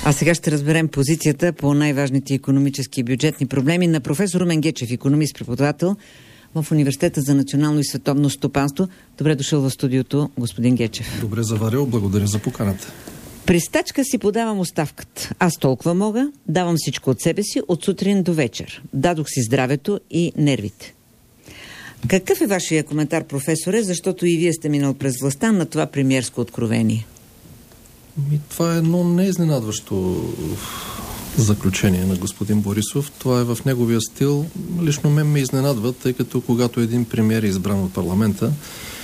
А сега ще разберем позицията по най-важните икономически и бюджетни проблеми на професор Румен Гечев, икономист, преподавател в Университета за национално и световно стопанство. Добре дошъл в студиото, господин Гечев. Добре заварил, благодаря за поканата. При стачка си подавам оставката. Аз толкова мога, давам всичко от себе си, от сутрин до вечер. Дадох си здравето и нервите. Какъв е вашия коментар, професоре, защото и вие сте минал през властта на това премиерско откровение? Това е едно неизненадващо заключение на господин Борисов. Това е в неговия стил. Лично мен ме изненадва, тъй като когато един премиер е избран от парламента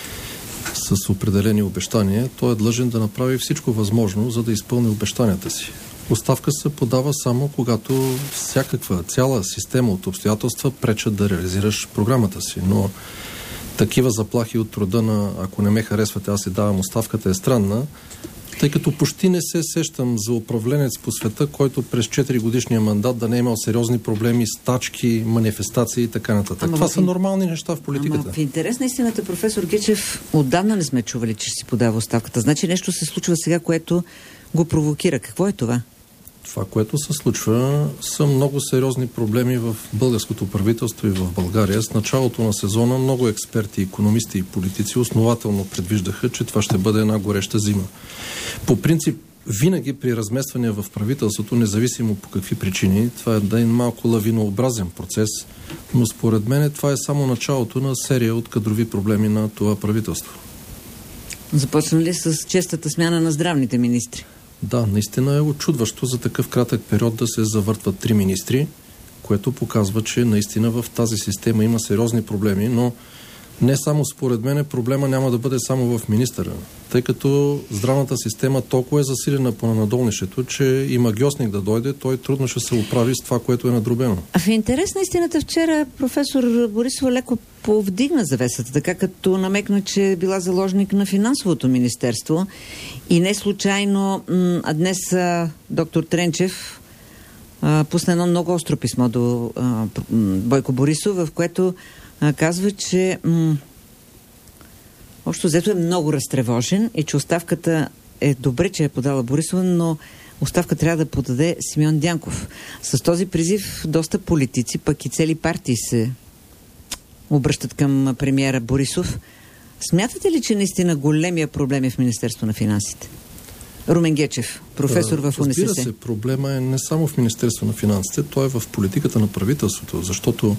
с определени обещания, той е длъжен да направи всичко възможно, за да изпълни обещанията си. Оставка се подава само когато всякаква цяла система от обстоятелства пречат да реализираш програмата си. Но такива заплахи от рода на ако не ме харесвате, аз си давам оставката е странна, тъй като почти не се сещам за управленец по света, който през 4 годишния мандат да не е имал сериозни проблеми, стачки, манифестации и така нататък. Това са нормални неща в политиката. В интерес на истината, професор Гечев, отдавна не сме чували, че си подава оставката. Значи нещо се случва сега, което го провокира. Какво е това? Това, което се случва, са много сериозни проблеми в българското правителство и в България. С началото на сезона много експерти, икономисти и политици основателно предвиждаха, че това ще бъде една гореща зима. По принцип, винаги при размествания в правителството, независимо по какви причини, това е един малко лавинообразен процес, но според мен това е само началото на серия от кадрови проблеми на това правителство. Започна ли с честата смяна на здравните министри? Да, наистина е очудващо за такъв кратък период да се завъртват 3 министри, което показва, че наистина в тази система има сериозни проблеми, но не само според мен проблема няма да бъде само в министъра, тъй като здравната система толкова е засилена по надолнището, че и магьосник да дойде, той трудно ще се оправи с това, което е надробено. А в интерес на истината вчера професор Борисова леко повдигна завесата, така като намекна, че е била заложник на финансовото министерство и не случайно днес доктор Тренчев пусна едно много остро писмо до Бойко Борисов, в което казва, че общо взето е много разтревожен и че оставката е добре, че е подала Борисова, но оставка трябва да подаде Симеон Дянков. С този призив доста политици, пък и цели партии се обръщат към премиера Борисов. Смятате ли, че наистина големия проблем е в Министерство на финансите? Румен Гечев, професор в УНСС. Разбира се, проблема е не само в Министерство на финансите, той е в политиката на правителството, защото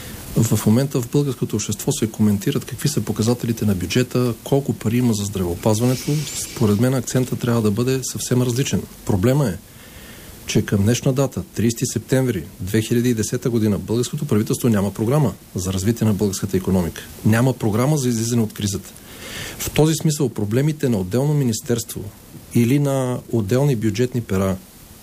в момента в българското общество се коментират какви са показателите на бюджета, колко пари има за здравеопазването. Според мен акцентът трябва да бъде съвсем различен. Проблема е, че към днешна дата, 30 септември 2010 година, българското правителство няма програма за развитие на българската икономика. Няма програма за излизане от кризата. В този смисъл проблемите на отделно министерство или на отделни бюджетни пера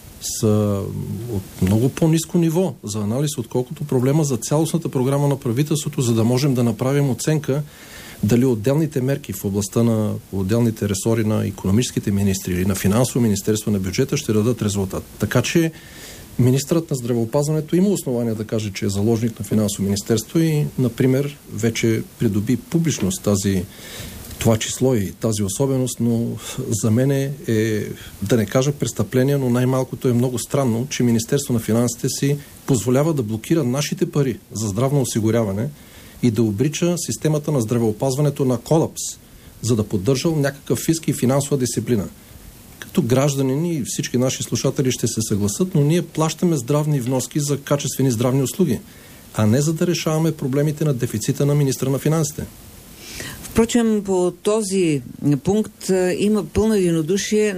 са от много по-ниско ниво за анализ, отколкото проблема за цялостната програма на правителството, за да можем да направим оценка дали отделните мерки в областта на отделните ресори на икономическите министри или на финансово министерство на бюджета ще дадат резултат. Така че министърът на здравеопазването има основания да каже, че е заложник на финансово министерство и, например, вече придоби публичност това число и тази особеност, но за мен е, да не кажа престъпление, но най-малкото е много странно, че Министерство на финансите си позволява да блокира нашите пари за здравно осигуряване и да обрича системата на здравеопазването на колапс, за да поддържа някакъв фиск и финансова дисциплина. Като гражданини и всички наши слушатели ще се съгласат, но ние плащаме здравни вноски за качествени здравни услуги, а не за да решаваме проблемите на дефицита на министра на финансите. Впрочем, по този пункт има пълно единодушие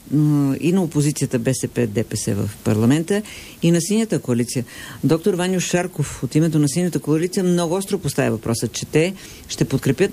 и на опозицията БСП, ДПС в парламента и на Синята коалиция. Доктор Ваньо Шарков от името на Синята коалиция много остро поставя въпроса, че те ще подкрепят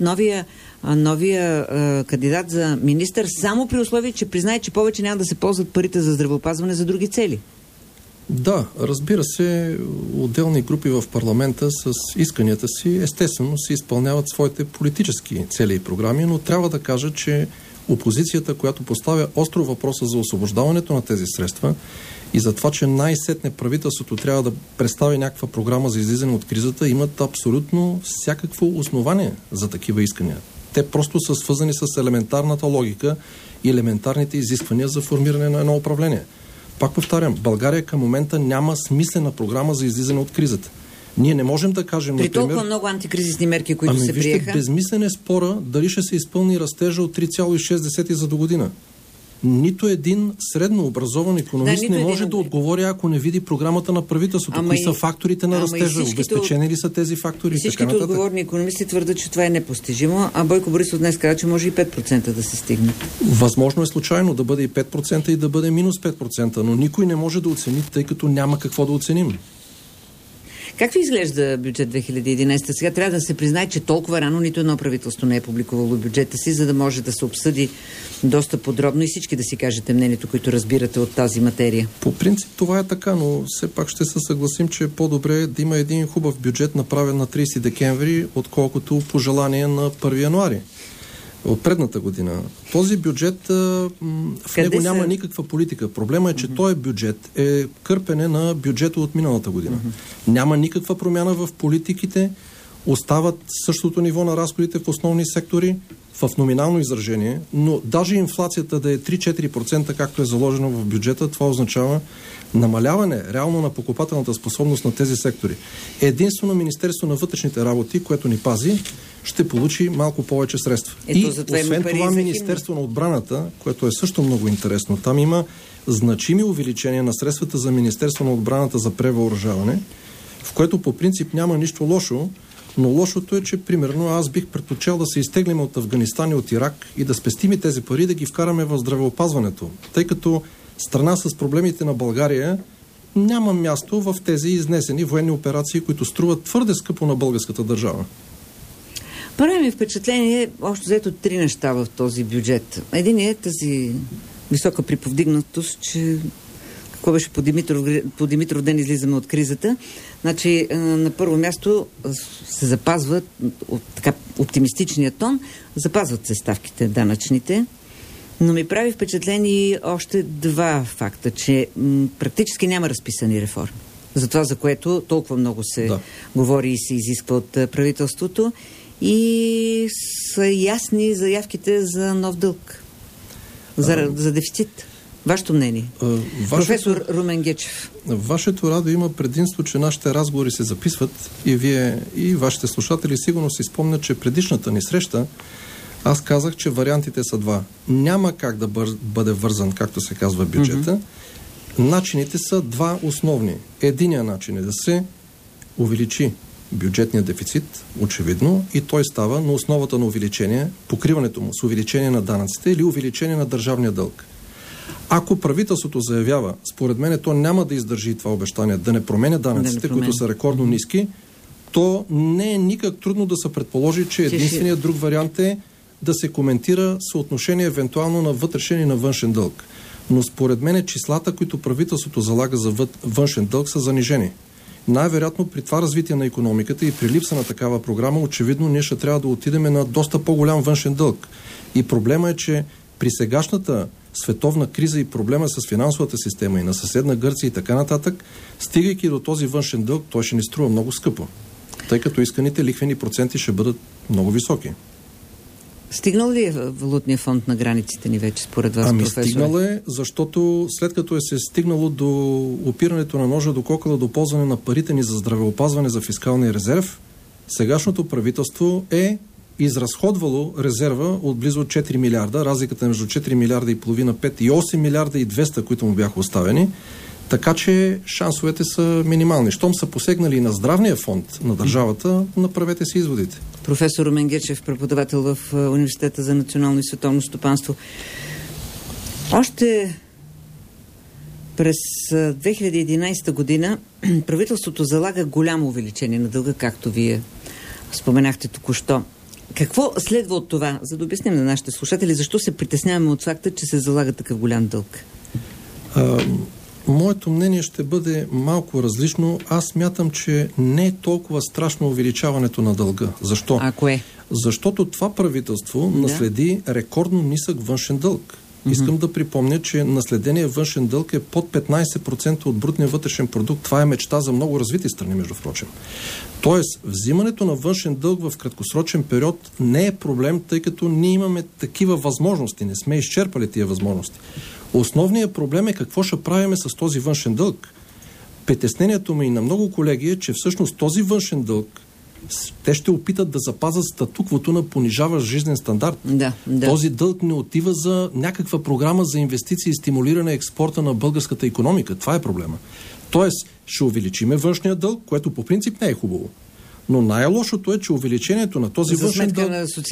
новия кандидат за министър само при условие, че признае, че повече няма да се ползват парите за здравеопазване за други цели. Да, разбира се, отделни групи в парламента с исканията си естествено си изпълняват своите политически цели и програми, но трябва да кажа, че опозицията, която поставя остро въпроса за освобождаването на тези средства и за това, че най-сетне правителството трябва да представи някаква програма за излизане от кризата, имат абсолютно всякакво основание за такива искания. Те просто са свързани с елементарната логика и елементарните изисквания за формиране на едно управление. Пак повтарям, България към момента няма смислена програма за излизане от кризата. Ние не можем да кажем, при толкова много антикризисни мерки, които се приеха. Безмислен е спора дали ще се изпълни растежа от 3,6 за до година. Нито един средно образован икономист не може да отговори, ако не види програмата на правителството. Кои са факторите на растежа? Обезпечени ли са тези фактори? Всичките отговорни икономисти твърдят, че това е непостижимо, а Бойко Борисов днес каза, че може и 5% да се стигне. Възможно е случайно да бъде и 5% и да бъде минус 5%, но никой не може да оцени, тъй като няма какво да оценим. Как ви изглежда бюджет 2011? Сега трябва да се признае, че толкова рано нито едно правителство не е публикувало бюджета си, за да може да се обсъди доста подробно и всички да си кажете мнението, което разбирате от тази материя. По принцип това е така, но все пак ще се съгласим, че е по-добре да има един хубав бюджет, направен на 30 декември, отколкото пожелание на 1 януари. От предната година. Този бюджет, в него няма никаква политика. Проблема е, че този бюджет е кърпене на бюджета от миналата година. Няма никаква промяна в политиките, остават същото ниво на разходите в основни сектори, в номинално изражение, но даже инфлацията да е 3-4%, както е заложено в бюджета, това означава намаляване реално на покупателната способност на тези сектори. Единствено Министерство на вътрешните работи, което ни пази, ще получи малко повече средства. И освен това Министерство на отбраната, което е също много интересно, там има значими увеличения на средствата за Министерство на отбраната за превъоръжаване, в което по принцип няма нищо лошо, но лошото е, че примерно аз бих предпочел да се изтеглим от Афганистан и от Ирак и да спестим и тези пари да ги вкараме в здравеопазването, тъй като страна с проблемите на България няма място в тези изнесени военни операции, които струват твърде скъпо на българската държава. Прави ми впечатление, общо взето 3 неща в този бюджет. Един е тази висока приповдигнатост, че какво беше по Димитров ден излизаме от кризата. Значи, на първо място се запазват от така оптимистичния тон, запазват се ставките данъчните, но ми прави впечатление още 2 факта, че практически няма разписани реформи. За това, за което толкова много се говори и се изисква от правителството, и са ясни заявките за нов дълг, за дефицит. Вашето мнение? Професор Румен Гечев. Вашето радио има предимство, че нашите разговори се записват и вие и вашите слушатели сигурно си спомнят, че предишната ни среща аз казах, че вариантите са 2. Няма как да бъде вързан, както се казва, бюджета. Начините са 2 основни. Единият начин е да се увеличи бюджетния дефицит, очевидно, и той става на основата на увеличение, покриването му с увеличение на данъците или увеличение на държавния дълг. Ако правителството заявява, според мен то няма да издържи това обещание, да не променя данъците, които са рекордно ниски, то не е никак трудно да се предположи, че единственият друг вариант е да се коментира съотношение евентуално на вътрешен и на външен дълг. Но според мен числата, които правителството залага за външен дълг, са занижени. Най-вероятно при това развитие на икономиката и при липса на такава програма, очевидно ние ще трябва да отидем на доста по-голям външен дълг. И проблема е, че при сегашната световна криза и проблема с финансовата система и на съседна Гърция и така нататък, стигайки до този външен дълг, той ще ни струва много скъпо, тъй като исканите лихвени проценти ще бъдат много високи. Стигнал ли е валутния фонд на границите ни вече, според вас, професор? Стигнал е, защото след като е се стигнало до опирането на ножа до кокала, до ползване на парите ни за здравеопазване, за фискалния резерв, сегашното правителство е изразходвало резерва от близо 4 милиарда, разликата между 4 милиарда и половина, 5 и 8 милиарда и 200, които му бяха оставени, така че шансовете са минимални. Щом са посегнали на здравния фонд на държавата, направете си изводите. Професор Румен Гечев, преподавател в Университета за национално и световно стопанство. Още през 2011 година правителството залага голямо увеличение на дълга, както вие споменахте току-що. Какво следва от това, за да обясним на нашите слушатели, защо се притесняваме от факта, че се залага такъв голям дълг? Моето мнение ще бъде малко различно. Аз смятам, че не е толкова страшно увеличаването на дълга. Защо? Ако е? Защото това правителство наследи рекордно нисък външен дълг. Искам да припомня, че наследения външен дълг е под 15% от брутния вътрешен продукт. Това е мечта за много развити страни, между прочим. Тоест, взимането на външен дълг в краткосрочен период не е проблем, тъй като ние имаме такива възможности. Не сме изчерпали тия възможности. Основният проблем е какво ще правиме с този външен дълг. Притеснението ми и на много колеги е, че всъщност този външен дълг те ще опитат да запазят статуквото на понижаващ жизнен стандарт. Да. Този дълг не отива за някаква програма за инвестиции и стимулиране експорта на българската икономика. Това е проблема. Тоест, ще увеличиме външния дълг, което по принцип не е хубаво. Но най-лошото е, че увеличението на този външен дълг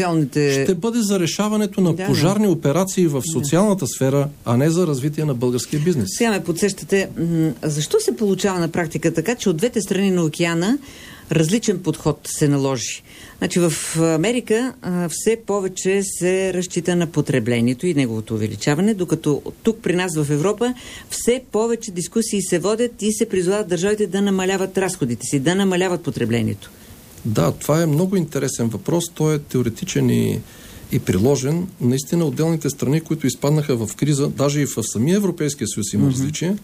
ще бъде за решаването на пожарни операции в социалната сфера, а не за развитие на българския бизнес. Сега ме подсещате, защо се получава на практика така, че от двете страни на океана различен подход се наложи? Значи в Америка все повече се разчита на потреблението и неговото увеличаване, докато тук при нас в Европа все повече дискусии се водят и се призовават държавите да намаляват разходите си, да намаляват потреблението. Да, това е много интересен въпрос. Той е теоретичен и приложен. Наистина отделните страни, които изпаднаха в криза, даже и в самия Европейския съюз има различия.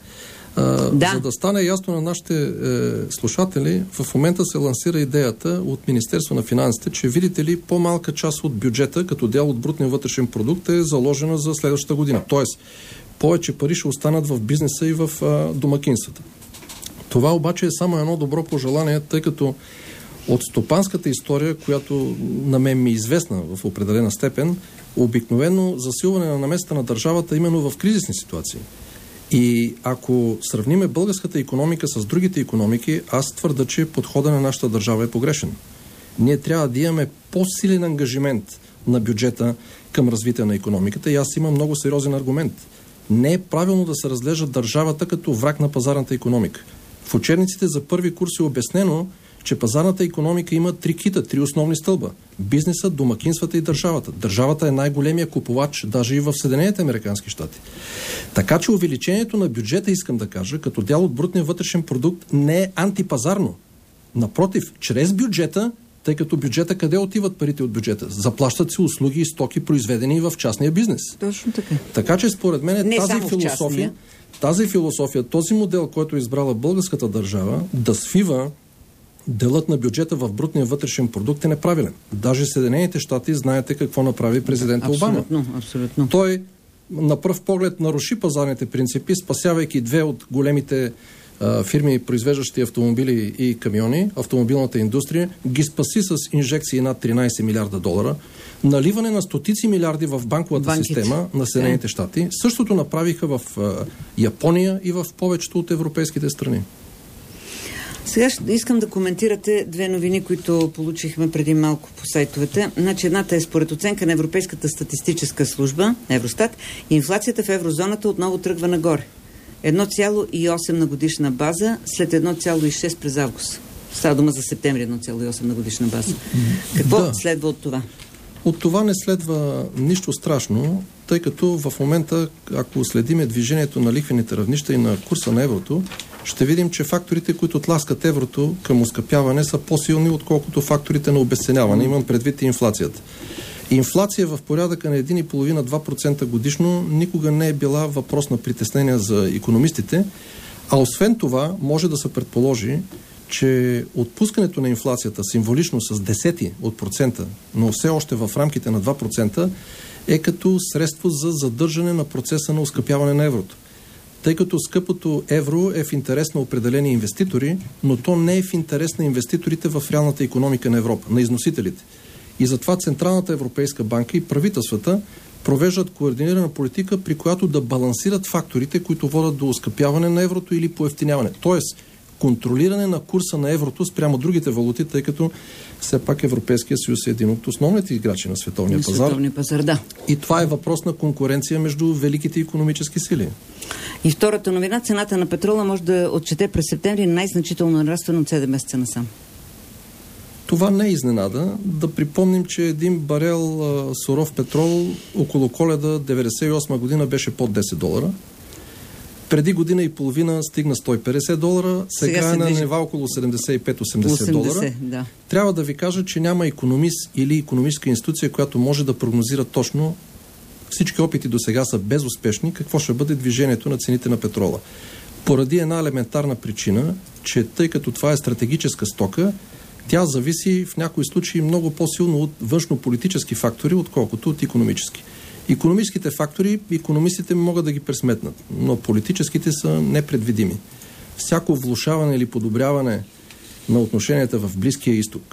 За да стане ясно на нашите слушатели, в момента се лансира идеята от Министерство на финансите, че видите ли, по-малка част от бюджета, като дял от брутния вътрешен продукт, е заложена за следващата година. Тоест, повече пари ще останат в бизнеса и в домакинствата. Това обаче е само едно добро пожелание, тъй като от стопанската история, която на мен ми е известна в определена степен, обикновено засилване на намесата на държавата именно в кризисни ситуации. И ако сравниме българската икономика с другите икономики, аз твърда, че подходът на нашата държава е погрешен. Ние трябва да имаме по-силен ангажимент на бюджета към развитие на икономиката и аз имам много сериозен аргумент. Не е правилно да се разглежда държавата като враг на пазарната икономика. В учебниците за първи курс е обяснено, че пазарната икономика има три основни стълба. Бизнеса, домакинствата и държавата. Държавата е най-големия купувач, даже и в Съединените американски щати. Така че увеличението на бюджета, искам да кажа, като дял от брутния вътрешен продукт, не е антипазарно. Напротив, чрез бюджета, тъй като бюджета, къде отиват парите от бюджета? Заплащат се услуги и стоки, произведени в частния бизнес. Точно така. Така че според мен тази философия, този модел, който е избрала българската държава, да свива делът на бюджета в брутния вътрешен продукт е неправилен. Даже Съединените щати, знаете какво направи президента Обама. Абсолютно. Той на пръв поглед наруши пазарните принципи, спасявайки две от големите фирми, произвеждащи автомобили и камиони, автомобилната индустрия, ги спаси с инжекции над 13 милиарда долара, наливане на стотици милиарди в банковата система на Съединените щати. Същото направиха в Япония и в повечето от европейските страни. Сега искам да коментирате две новини, които получихме преди малко по сайтовете. Значи едната е според оценка на Европейската статистическа служба, Евростат, инфлацията в еврозоната отново тръгва нагоре. 1,8 на годишна база след 1,6 през август. Става дума за септември 1,8 на годишна база. Какво следва от това? От това не следва нищо страшно, тъй като в момента, ако следиме движението на лихвените равнища и на курса на еврото, ще видим, че факторите, които тласкат еврото към оскъпяване, са по-силни, отколкото факторите на обезценяване. Имам предвид и инфлацията. Инфлация в порядъка на 1,5-2% годишно никога не е била въпрос на притеснение за икономистите, а освен това може да се предположи, че отпускането на инфлацията символично с 0,1%, но все още в рамките на 2%, е като средство за задържане на процеса на оскъпяване на еврото. Тъй като скъпото евро е в интерес на определени инвеститори, но то не е в интерес на инвеститорите в реалната икономика на Европа, на износителите. И затова Централната европейска банка и правителствата провеждат координирана политика, при която да балансират факторите, които водят до оскъпяване на еврото или поевтиняване. Тоест, контролиране на курса на еврото спрямо другите валути, тъй като все пак Европейския съюз е един от основните играчи на световния пазар. Да. И това е въпрос на конкуренция между великите икономически сили. И втората новина, цената на петрола може да отчете през септември най-значително нарастване от 7 месеца насам. Това не е изненада. Да припомним, че един барел суров петрол около Коледа 1998 година беше под $10. Преди година и половина стигна $150, сега е на нива около 75-80 $. Трябва да ви кажа, че няма икономист или икономическа институция, която може да прогнозира точно всички опити до сега са безуспешни, какво ще бъде движението на цените на петрола? Поради една елементарна причина, че тъй като това е стратегическа стока, тя зависи в някои случаи много по-силно от външно-политически фактори, отколкото от икономически. Икономическите фактори, икономистите могат да ги пресметнат, но политическите са непредвидими. Всяко влошаване или подобряване на отношенията в Близкия изток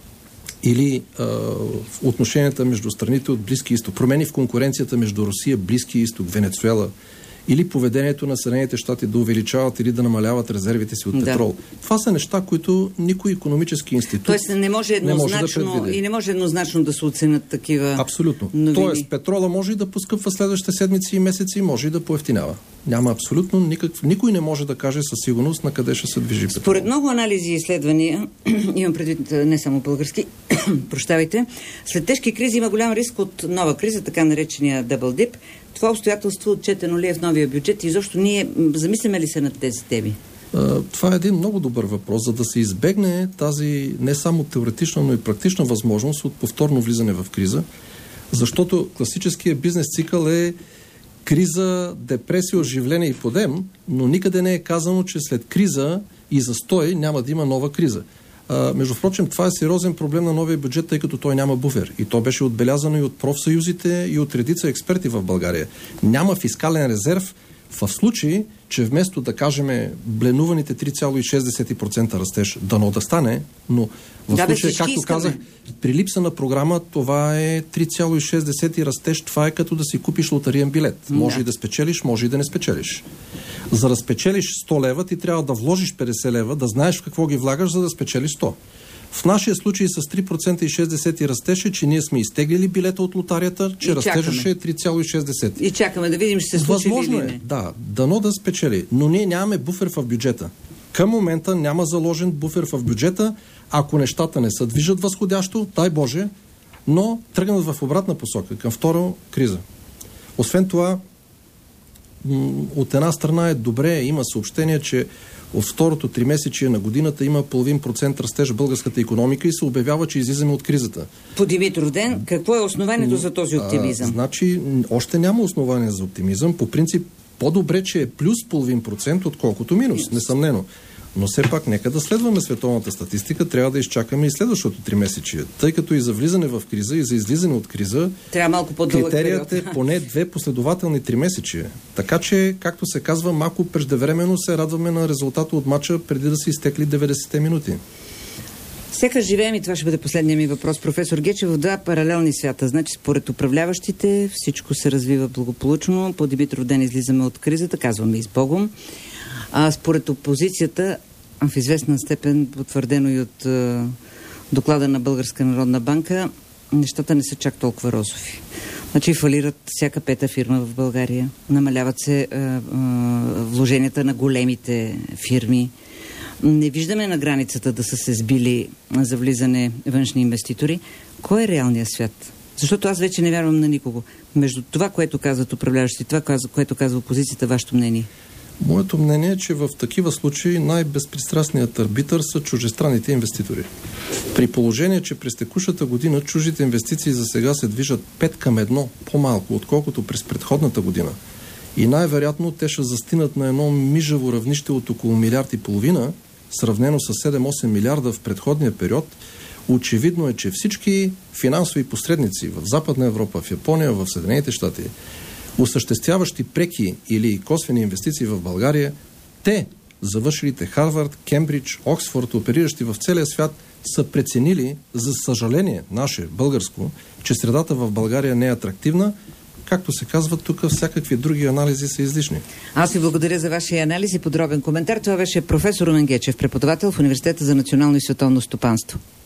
или отношенията между страните от Близкия изток, промени в конкуренцията между Русия, Близкия изток, Венецуела, или поведението на Съединените щати да увеличават или да намаляват резервите си от петрол. Това са неща, които никой икономически институт не може еднозначно и не може еднозначно да се оценят такива. Абсолютно. Новини. Тоест, петрола може и да поскъпва следващите седмици и месеци, може и да поевтинява. Няма абсолютно никой не може да каже със сигурност на къде ще се движи петрол. Според много анализи и изследвания, имам предвид не само български, прощавайте, след тежки кризи има голям риск от нова криза, така наречения double dip. Това обстоятелство отчетено ли е в новия бюджет и защо ние замисляме ли се над тези теми? Това е един много добър въпрос, за да се избегне тази не само теоретична, но и практична възможност от повторно влизане в криза, защото класическият бизнес цикъл е криза, депресия, оживление и подем, но никъде не е казано, че след криза и застой няма да има нова криза. Между прочим, това е сериозен проблем на новия бюджет, тъй като той няма буфер. И то беше отбелязано и от профсъюзите, и от редица експерти в България. Няма фискален резерв в случай, че вместо да кажем бленуваните 3,6% растеж, дано да стане, но в случай, както казах, при липса на програма, това е 3,6% растеж, това е като да си купиш лотариен билет. Може и да спечелиш, може и да не спечелиш. За да спечелиш 100 лева, ти трябва да вложиш 50 лева, да знаеш в какво ги влагаш, за да спечелиш 100. В нашия случай с 3% и 60 растеше, че ние сме изтеглили билета от лотарията, че растежеше 3,6. И чакаме да видим, ще се случи ли възможно или не. Е, да, дано да спечели. Но ние нямаме буфер в бюджета. Към момента няма заложен буфер в бюджета. Ако нещата не се движат възходящо, дай Боже, но тръгнат в обратна посока, към втора криза. Освен това, от една страна е добре, има съобщение, че от второто тримесечие на годината има 0,5% растеж в българската икономика и се обявява, че излизаме от кризата. По Димитров ден, какво е основанието за този оптимизъм? Значи, още няма основание за оптимизъм. По принцип, по-добре, че е плюс 0,5%, отколкото минус, несъмнено. Но все пак, нека да следваме световната статистика, трябва да изчакаме и следващото тримесечие. Тъй като и за влизане в криза, и за излизане от криза, трябва малко по-дълъг критерият период. е поне 2 последователни тримесечия. Така че, както се казва, малко преждевременно се радваме на резултата от мача, преди да са изтекли 90-те минути. Сякаш живеем, и това ще бъде последния ми въпрос, професор Гечев, в два паралелни свята. Значи, според управляващите всичко се развива благополучно, по Димитров ден излизаме от кризата, казваме и с Богом. А според опозицията, в известна степен потвърдено и от доклада на Българска народна банка, нещата не са чак толкова розови. Значи фалират всяка пета фирма в България, намаляват се вложенията на големите фирми. Не виждаме на границата да са се сбили за влизане външни инвеститори. Кой е реалният свят? Защото аз вече не вярвам на никого. Между това, което казват управляващи, това, което казва опозицията, вашето мнение? Моето мнение е, че в такива случаи най-безпристрастният арбитър са чуждестранните инвеститори. При положение, че през текущата година чуждите инвестиции за сега се движат 5:1 по-малко, отколкото през предходната година. И най-вероятно те ще застинат на едно мижаво равнище от около 1,5 милиарда, сравнено с 7-8 милиарда в предходния период. Очевидно е, че всички финансови посредници в Западна Европа, в Япония, в Съединените щати, осъществяващи преки или косвени инвестиции в България, те, завършилите Харвард, Кембридж, Оксфорд, опериращи в целия свят, са преценили, за съжаление, наше, българско, че средата в България не е атрактивна. Както се казва, тук всякакви други анализи са излишни. Аз ви благодаря за вашия анализ и подробен коментар. Това беше професор Румен Гечев, преподавател в Университета за национално и световно стопанство.